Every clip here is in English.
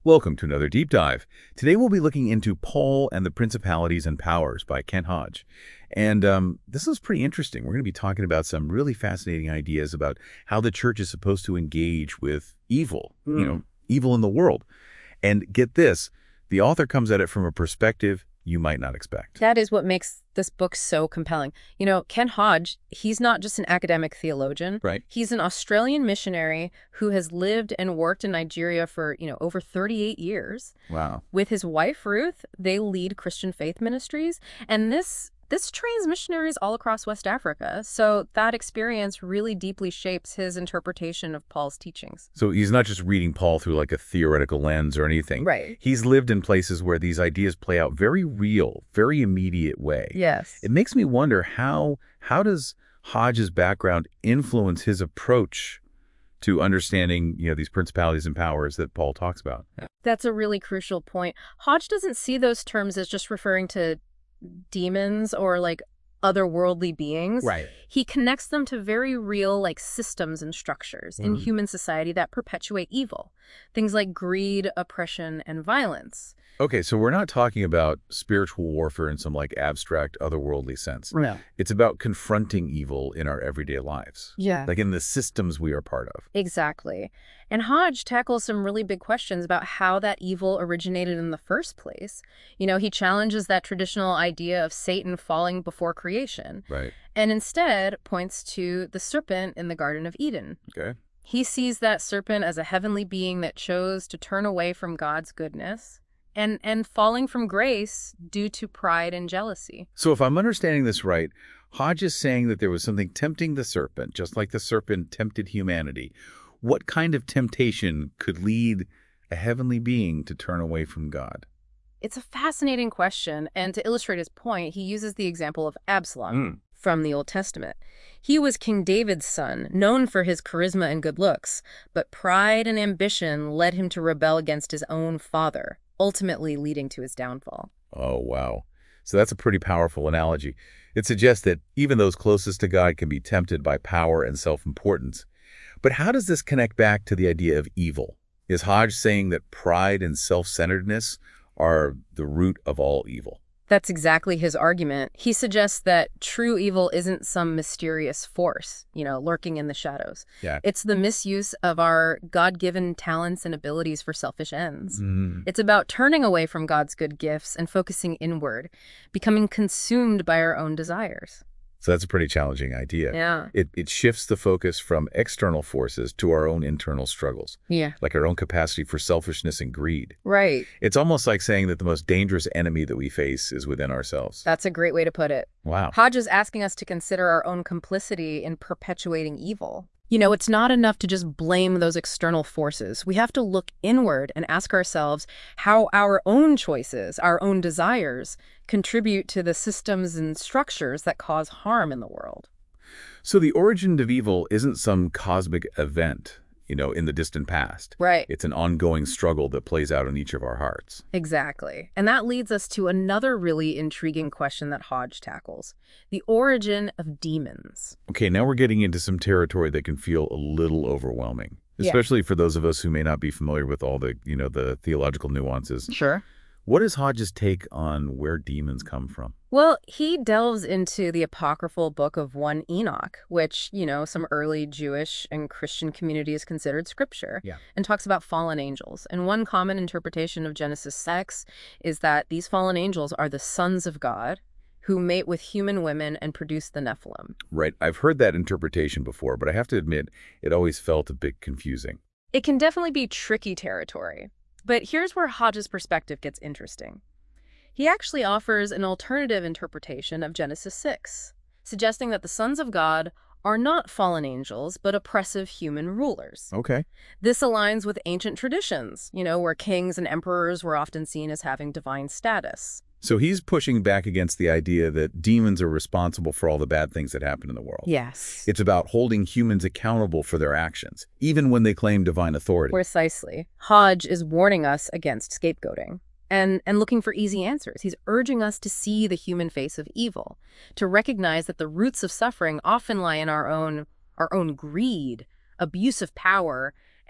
Welcome to another deep dive. Today we'll be looking into Paul and the Principalities and Powers by Ken Hodge. And this is pretty interesting. We're going to be talking about some really fascinating ideas about how the church is supposed to engage with evil, evil in the world. And get this, the author comes at it from a perspective you might not expect. That is what makes this book so compelling. Ken Hodge, he's not just an academic theologian. Right. He's an Australian missionary who has lived and worked in Nigeria for, over 38 years. Wow. With his wife, Ruth, they lead Christian faith ministries. And this trains missionaries all across West Africa. So that experience really deeply shapes his interpretation of Paul's teachings. So he's not just reading Paul through like a theoretical lens or anything. Right. He's lived in places where these ideas play out very real, very immediate way. Yes. It makes me wonder how does Hodge's background influence his approach to understanding, these principalities and powers that Paul talks about? That's a really crucial point. Hodge doesn't see those terms as just referring to demons or like otherworldly beings. Right. He connects them to very real systems and structures in human society that perpetuate evil. Things like greed, oppression, and violence. Okay, so we're not talking about spiritual warfare in some abstract otherworldly sense. Yeah. It's about confronting evil in our everyday lives. Yeah. Like in the systems we are part of. Exactly. And Hodge tackles some really big questions about how that evil originated in the first place. He challenges that traditional idea of Satan falling before creation. Right. And instead points to the serpent in the Garden of Eden. Okay. He sees that serpent as a heavenly being that chose to turn away from God's goodness and falling from grace due to pride and jealousy. So if I'm understanding this right, Hodge is saying that there was something tempting the serpent, just like the serpent tempted humanity. What kind of temptation could lead a heavenly being to turn away from God? It's a fascinating question, and to illustrate his point, he uses the example of Absalom from the Old Testament. He was King David's son, known for his charisma and good looks, but pride and ambition led him to rebel against his own father, ultimately leading to his downfall. Oh, wow. So that's a pretty powerful analogy. It suggests that even those closest to God can be tempted by power and self-importance. But how does this connect back to the idea of evil? Is Hodge saying that pride and self-centeredness are the root of all evil? That's exactly his argument. He suggests that true evil isn't some mysterious force, lurking in the shadows. Yeah. It's the misuse of our God-given talents and abilities for selfish ends. It's about turning away from God's good gifts and focusing inward, becoming consumed by our own desires. So that's a pretty challenging idea. Yeah. It shifts the focus from external forces to our own internal struggles. Yeah. Like our own capacity for selfishness and greed. Right. It's almost like saying that the most dangerous enemy that we face is within ourselves. That's a great way to put it. Wow. Hodge is asking us to consider our own complicity in perpetuating evil. It's not enough to just blame those external forces. We have to look inward and ask ourselves how our own choices, our own desires, contribute to the systems and structures that cause harm in the world. So the origin of evil isn't some cosmic event, in the distant past. Right. It's an ongoing struggle that plays out in each of our hearts. Exactly. And that leads us to another really intriguing question that Hodge tackles: the origin of demons. Okay, now we're getting into some territory that can feel a little overwhelming, especially for those of us who may not be familiar with all the, the theological nuances. Sure. What is Hodge's take on where demons come from? Well, he delves into the apocryphal book of 1 Enoch, which, some early Jewish and Christian communities considered scripture, and talks about fallen angels. And one common interpretation of Genesis 6 is that these fallen angels are the sons of God who mate with human women and produce the Nephilim. Right. I've heard that interpretation before, but I have to admit, it always felt a bit confusing. It can definitely be tricky territory. But here's where Hodge's perspective gets interesting. He actually offers an alternative interpretation of Genesis 6, suggesting that the sons of God are not fallen angels, but oppressive human rulers. Okay. This aligns with ancient traditions, where kings and emperors were often seen as having divine status. So he's pushing back against the idea that demons are responsible for all the bad things that happen in the world. Yes. It's about holding humans accountable for their actions, even when they claim divine authority. Precisely. Hodge is warning us against scapegoating and looking for easy answers. He's urging us to see the human face of evil, to recognize that the roots of suffering often lie in our own greed, abuse of power,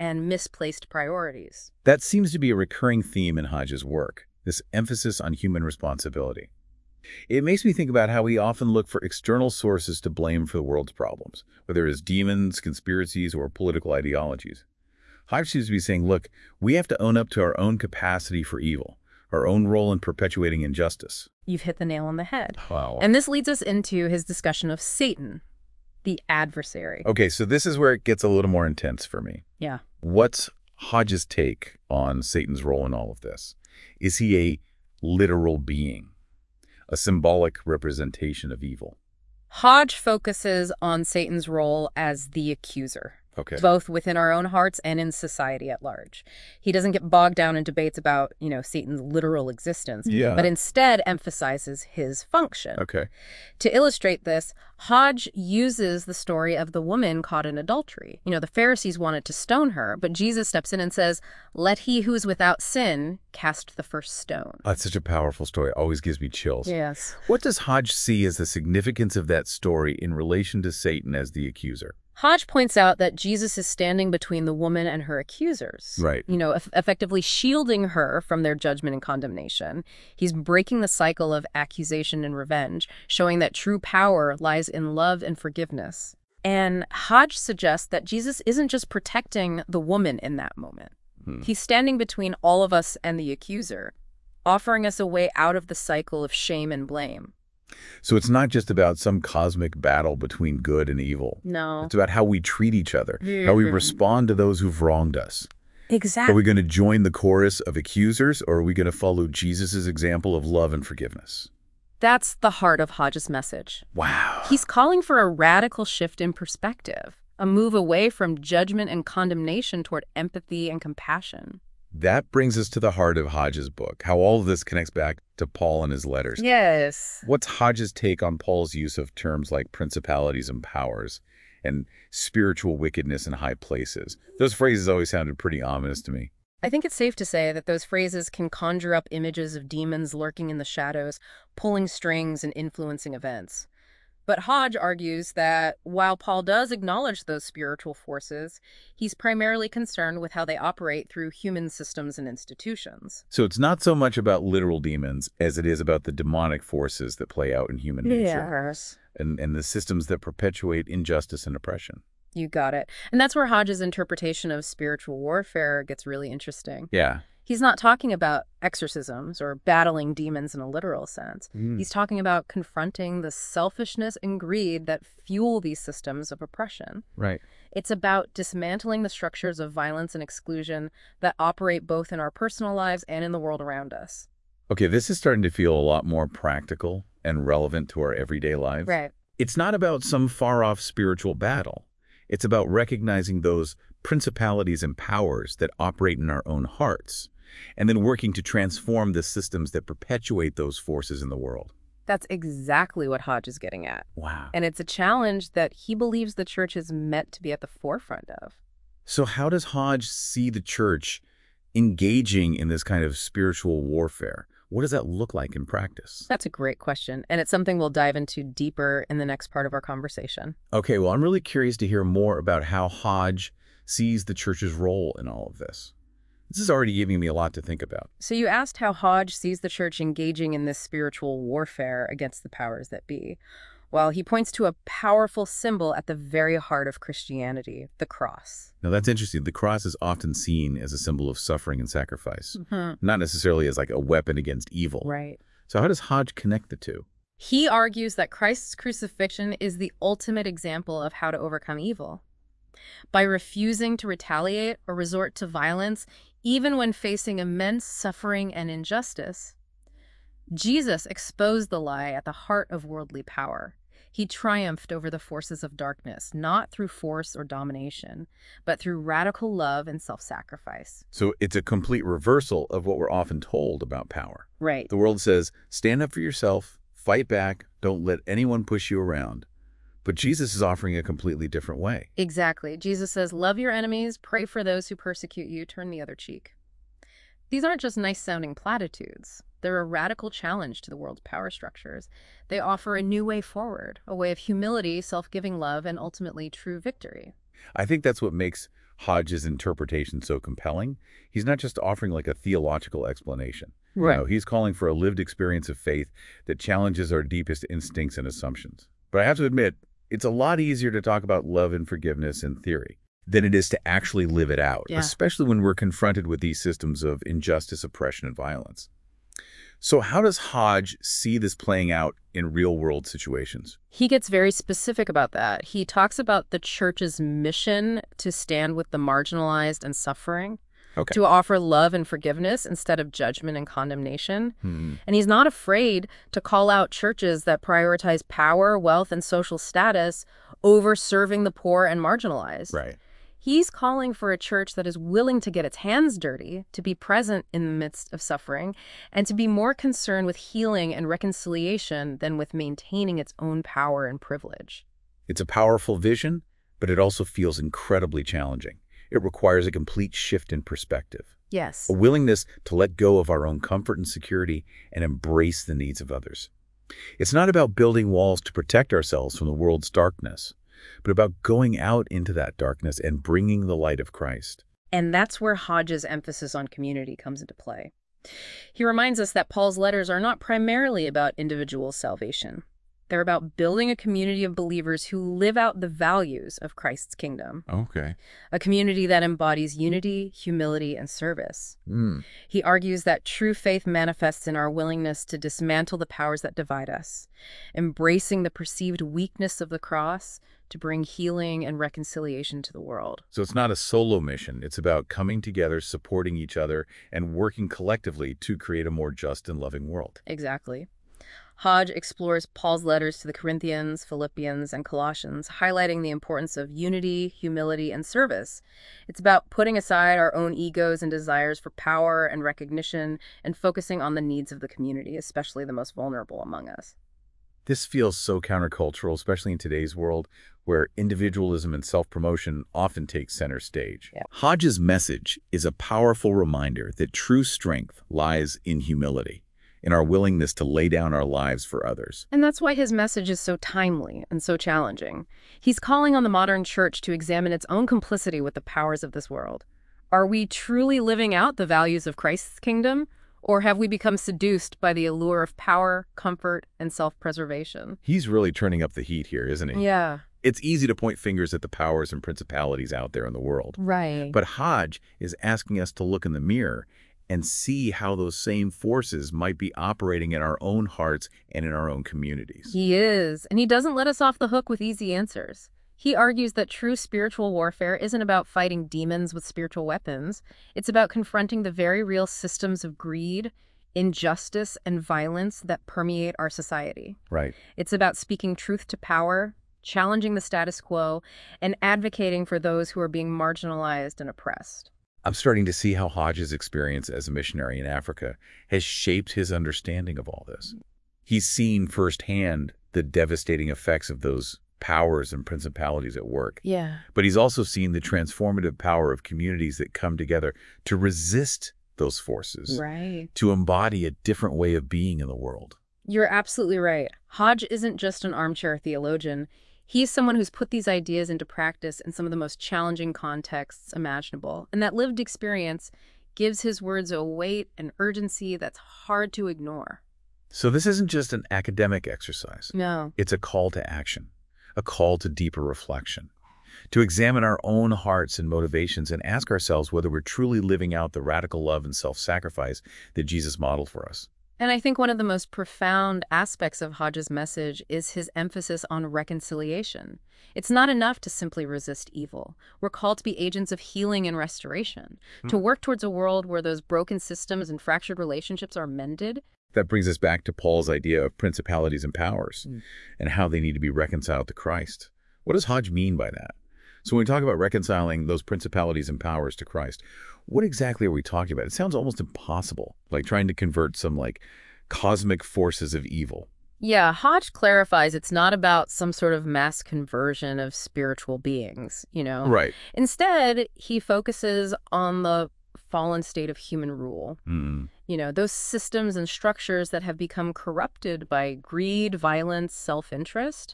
and misplaced priorities. That seems to be a recurring theme in Hodge's work, this emphasis on human responsibility. It makes me think about how we often look for external sources to blame for the world's problems, whether it's demons, conspiracies, or political ideologies. Hodge seems to be saying, look, we have to own up to our own capacity for evil, our own role in perpetuating injustice. You've hit the nail on the head. Wow. And this leads us into his discussion of Satan, the adversary. Okay, so this is where it gets a little more intense for me. Yeah. What's Hodge's take on Satan's role in all of this? Is he a literal being, a symbolic representation of evil? Hodge focuses on Satan's role as the accuser, both within our own hearts and in society at large. He doesn't get bogged down in debates about, Satan's literal existence, but instead emphasizes his function. To illustrate this, Hodge uses the story of the woman caught in adultery. The Pharisees wanted to stone her, but Jesus steps in and says, "Let he who is without sin cast the first stone." That's such a powerful story. It always gives me chills. Yes. What does Hodge see as the significance of that story in relation to Satan as the accuser? Hodge points out that Jesus is standing between the woman and her accusers. Right. Effectively shielding her from their judgment and condemnation. He's breaking the cycle of accusation and revenge, showing that true power lies in love and forgiveness. And Hodge suggests that Jesus isn't just protecting the woman in that moment. He's standing between all of us and the accuser, offering us a way out of the cycle of shame and blame. So it's not just about some cosmic battle between good and evil. No. It's about how we treat each other, how we respond to those who've wronged us. Exactly. Are we going to join the chorus of accusers, or are we going to follow Jesus' example of love and forgiveness? That's the heart of Hodge's message. Wow. He's calling for a radical shift in perspective, a move away from judgment and condemnation toward empathy and compassion. That brings us to the heart of Hodge's book, how all of this connects back to Paul and his letters. Yes. What's Hodge's take on Paul's use of terms like principalities and powers and spiritual wickedness in high places? Those phrases always sounded pretty ominous to me. I think it's safe to say that those phrases can conjure up images of demons lurking in the shadows, pulling strings and influencing events. But Hodge argues that while Paul does acknowledge those spiritual forces, he's primarily concerned with how they operate through human systems and institutions. So it's not so much about literal demons as it is about the demonic forces that play out in human nature. Yes. And the systems that perpetuate injustice and oppression. You got it. And that's where Hodge's interpretation of spiritual warfare gets really interesting. Yeah. He's not talking about exorcisms or battling demons in a literal sense. He's talking about confronting the selfishness and greed that fuel these systems of oppression. Right. It's about dismantling the structures of violence and exclusion that operate both in our personal lives and in the world around us. Okay, this is starting to feel a lot more practical and relevant to our everyday lives. Right. It's not about some far-off spiritual battle. It's about recognizing those principalities and powers that operate in our own hearts, and then working to transform the systems that perpetuate those forces in the world. That's exactly what Hodge is getting at. Wow. And it's a challenge that he believes the church is meant to be at the forefront of. So how does Hodge see the church engaging in this kind of spiritual warfare? What does that look like in practice? That's a great question, and it's something we'll dive into deeper in the next part of our conversation. Okay, well, I'm really curious to hear more about how Hodge sees the church's role in all of this. This is already giving me a lot to think about. So you asked how Hodge sees the church engaging in this spiritual warfare against the powers that be. Well, he points to a powerful symbol at the very heart of Christianity, the cross. Now, that's interesting. The cross is often seen as a symbol of suffering and sacrifice, not necessarily as like a weapon against evil. Right. So how does Hodge connect the two? He argues that Christ's crucifixion is the ultimate example of how to overcome evil. By refusing to retaliate or resort to violence, even when facing immense suffering and injustice, Jesus exposed the lie at the heart of worldly power. He triumphed over the forces of darkness, not through force or domination, but through radical love and self-sacrifice. So it's a complete reversal of what we're often told about power. Right. The world says, stand up for yourself, fight back, don't let anyone push you around. But Jesus is offering a completely different way. Exactly. Jesus says, love your enemies, pray for those who persecute you, turn the other cheek. These aren't just nice-sounding platitudes. They're a radical challenge to the world's power structures. They offer a new way forward, a way of humility, self-giving love, and ultimately true victory. I think that's what makes Hodge's interpretation so compelling? He's not just offering like a theological explanation. Right. No, he's calling for a lived experience of faith that challenges our deepest instincts and assumptions. But I have to admit, it's a lot easier to talk about love and forgiveness in theory than it is to actually live it out, especially when we're confronted with these systems of injustice, oppression, and violence. So how does Hodge see this playing out in real-world situations? He gets very specific about that. He talks about the church's mission to stand with the marginalized and suffering, to offer love and forgiveness instead of judgment and condemnation. And he's not afraid to call out churches that prioritize power, wealth, and social status over serving the poor and marginalized. Right. He's calling for a church that is willing to get its hands dirty, to be present in the midst of suffering, and to be more concerned with healing and reconciliation than with maintaining its own power and privilege. It's a powerful vision, but it also feels incredibly challenging. It requires a complete shift in perspective. Yes. A willingness to let go of our own comfort and security and embrace the needs of others. It's not about building walls to protect ourselves from the world's darkness, but about going out into that darkness and bringing the light of Christ. And that's where Hodge's emphasis on community comes into play. He reminds us that Paul's letters are not primarily about individual salvation. They're about building a community of believers who live out the values of Christ's kingdom. Okay. A community that embodies unity, humility, and service. He argues that true faith manifests in our willingness to dismantle the powers that divide us, embracing the perceived weakness of the cross to bring healing and reconciliation to the world. So it's not a solo mission. It's about coming together, supporting each other, and working collectively to create a more just and loving world. Exactly. Hodge explores Paul's letters to the Corinthians, Philippians, and Colossians, highlighting the importance of unity, humility, and service. It's about putting aside our own egos and desires for power and recognition and focusing on the needs of the community, especially the most vulnerable among us. This feels so countercultural, especially in today's world, where individualism and self-promotion often take center stage. Hodge's message is a powerful reminder that true strength lies in humility, in our willingness to lay down our lives for others. And that's why his message is so timely and so challenging. He's calling on the modern church to examine its own complicity with the powers of this world. Are we truly living out the values of Christ's kingdom? Or have we become seduced by the allure of power, comfort, and self-preservation? He's really turning up the heat here, isn't he? Yeah. It's easy to point fingers at the powers and principalities out there in the world. Right. But Hodge is asking us to look in the mirror and see how those same forces might be operating in our own hearts and in our own communities. He is. And he doesn't let us off the hook with easy answers. He argues that true spiritual warfare isn't about fighting demons with spiritual weapons. It's about confronting the very real systems of greed, injustice, and violence that permeate our society. Right. It's about speaking truth to power, challenging the status quo, and advocating for those who are being marginalized and oppressed. I'm starting to see how Hodge's experience as a missionary in Africa has shaped his understanding of all this. He's seen firsthand the devastating effects of those powers and principalities at work. Yeah. But he's also seen the transformative power of communities that come together to resist those forces, Right. to embody a different way of being in the world. You're absolutely right. Hodge isn't just an armchair theologian. He's someone who's put these ideas into practice in some of the most challenging contexts imaginable. And that lived experience gives his words a weight and urgency that's hard to ignore. So this isn't just an academic exercise. No. It's a call to action, a call to deeper reflection, to examine our own hearts and motivations and ask ourselves whether we're truly living out the radical love and self-sacrifice that Jesus modeled for us. And I think one of the most profound aspects of Hodge's message is his emphasis on reconciliation. It's not enough to simply resist evil. We're called to be agents of healing and restoration, to work towards a world where those broken systems and fractured relationships are mended. That brings us back to Paul's idea of principalities and powers and how they need to be reconciled to Christ. What does Hodge mean by that? So when we talk about reconciling those principalities and powers to Christ, what exactly are we talking about? It sounds almost impossible, like trying to convert some cosmic forces of evil. Yeah, Hodge clarifies it's not about some sort of mass conversion of spiritual beings, Right. Instead, he focuses on the fallen state of human rule. Those systems and structures that have become corrupted by greed, violence, self-interest.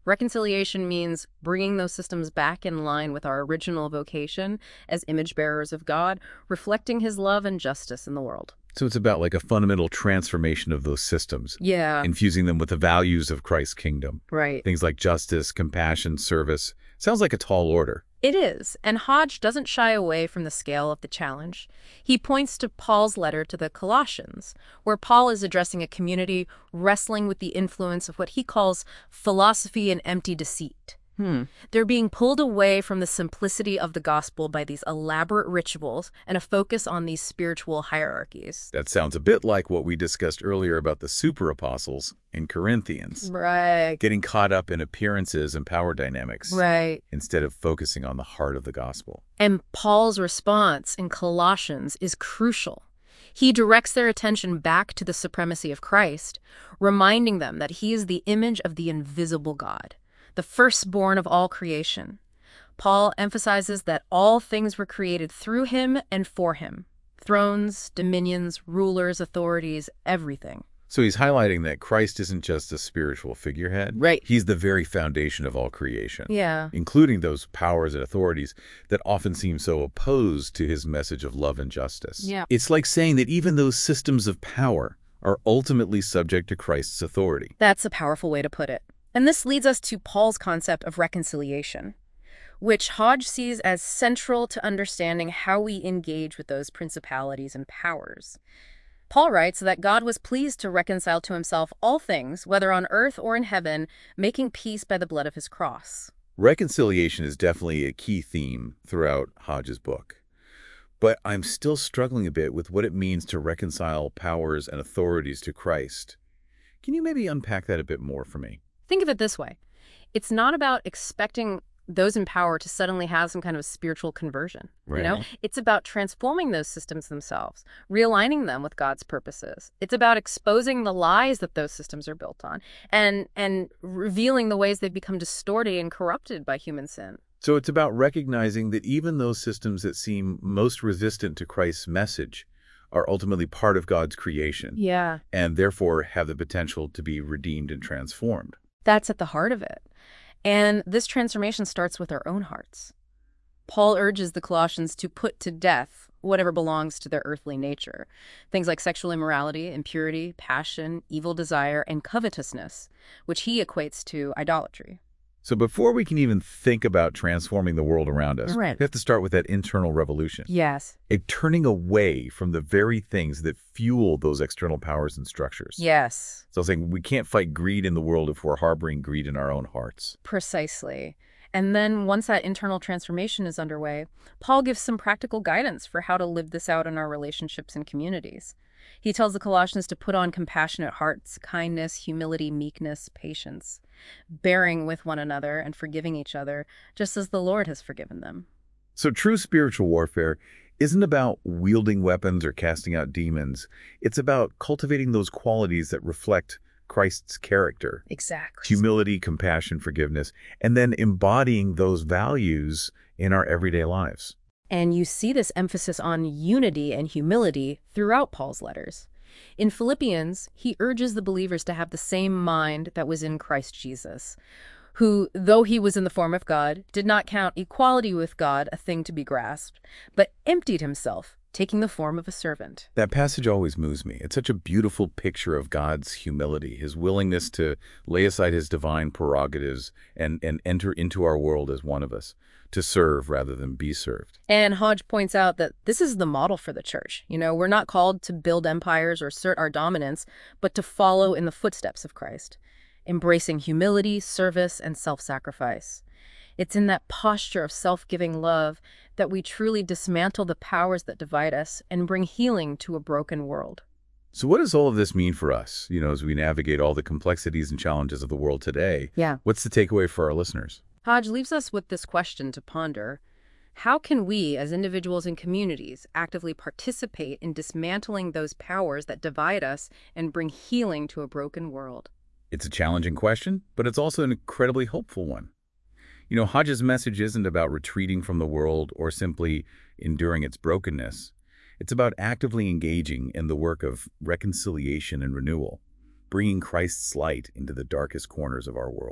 Reconciliation means bringing those systems back in line with our original vocation as image bearers of God, reflecting his love and justice in the world. So it's about like a fundamental transformation of those systems, Yeah, infusing them with the values of Christ's kingdom. right. Things like justice, compassion, service. Sounds like a tall order. It is, and Hodge doesn't shy away from the scale of the challenge. He points to Paul's letter to the Colossians, where Paul is addressing a community wrestling with the influence of what he calls philosophy and empty deceit. They're being pulled away from the simplicity of the gospel by these elaborate rituals and a focus on these spiritual hierarchies. That sounds a bit like what we discussed earlier about the super apostles in Corinthians, Right. getting caught up in appearances and power dynamics Right. instead of focusing on the heart of the gospel. And Paul's response in Colossians is crucial. He directs their attention back to the supremacy of Christ, reminding them that he is the image of the invisible God, the firstborn of all creation. Paul emphasizes that all things were created through him and for him. Thrones, dominions, rulers, authorities, everything. So he's highlighting that Christ isn't just a spiritual figurehead. Right. He's the very foundation of all creation, Yeah. including those powers and authorities that often seem so opposed to his message of love and justice. Yeah. It's like saying that even those systems of power are ultimately subject to Christ's authority. That's a powerful way to put it. And this leads us to Paul's concept of reconciliation, which Hodge sees as central to understanding how we engage with those principalities and powers. Paul writes that God was pleased to reconcile to himself all things, whether on earth or in heaven, making peace by the blood of his cross. Reconciliation is definitely a key theme throughout Hodge's book. But I'm still struggling a bit with what it means to reconcile powers and authorities to Christ. Can you maybe unpack that a bit more for me? Think of it this way. It's not about expecting those in power to suddenly have some kind of spiritual conversion. Right. It's about transforming those systems themselves, realigning them with God's purposes. It's about exposing the lies that those systems are built on and revealing the ways they've become distorted and corrupted by human sin. So it's about recognizing that even those systems that seem most resistant to Christ's message are ultimately part of God's creation Yeah. and therefore have the potential to be redeemed and transformed. That's at the heart of it. And this transformation starts with our own hearts. Paul urges the Colossians to put to death whatever belongs to their earthly nature. Things like sexual immorality, impurity, passion, evil desire, and covetousness, which he equates to idolatry. So before we can even think about transforming the world around us, Right. we have to start with that internal revolution. Yes. A turning away from the very things that fuel those external powers and structures. Yes. So saying we can't fight greed in the world if we're harboring greed in our own hearts. Precisely. And then once that internal transformation is underway, Paul gives some practical guidance for how to live this out in our relationships and communities. He tells the Colossians to put on compassionate hearts, kindness, humility, meekness, patience, bearing with one another and forgiving each other, just as the Lord has forgiven them. So true spiritual warfare isn't about wielding weapons or casting out demons. It's about cultivating those qualities that reflect Christ's character. Exactly. Humility, compassion, forgiveness, and then embodying those values in our everyday lives. And you see this emphasis on unity and humility throughout Paul's letters. In Philippians, he urges the believers to have the same mind that was in Christ Jesus, who, though he was in the form of God, did not count equality with God a thing to be grasped, but emptied himself, taking the form of a servant. That passage always moves me. It's such a beautiful picture of God's humility, his willingness to lay aside his divine prerogatives and enter into our world as one of us, to serve rather than be served. And Hodge points out that this is the model for the church. We're not called to build empires or assert our dominance, but to follow in the footsteps of Christ, embracing humility, service, and self-sacrifice. It's in that posture of self-giving love that we truly dismantle the powers that divide us and bring healing to a broken world. So what does all of this mean for us, as we navigate all the complexities and challenges of the world today? Yeah. What's the takeaway for our listeners? Hodge leaves us with this question to ponder. How can we, as individuals and communities, actively participate in dismantling those powers that divide us and bring healing to a broken world? It's a challenging question, but it's also an incredibly hopeful one. Hodge's message isn't about retreating from the world or simply enduring its brokenness. It's about actively engaging in the work of reconciliation and renewal, bringing Christ's light into the darkest corners of our world.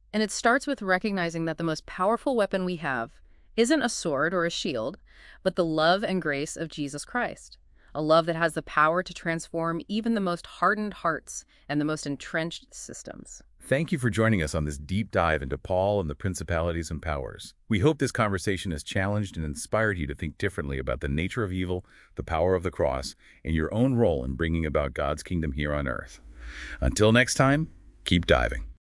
And it starts with recognizing that the most powerful weapon we have isn't a sword or a shield, but the love and grace of Jesus Christ. A love that has the power to transform even the most hardened hearts and the most entrenched systems. Thank you for joining us on this deep dive into Paul and the principalities and powers. We hope this conversation has challenged and inspired you to think differently about the nature of evil, the power of the cross, and your own role in bringing about God's kingdom here on earth. Until next time, keep diving.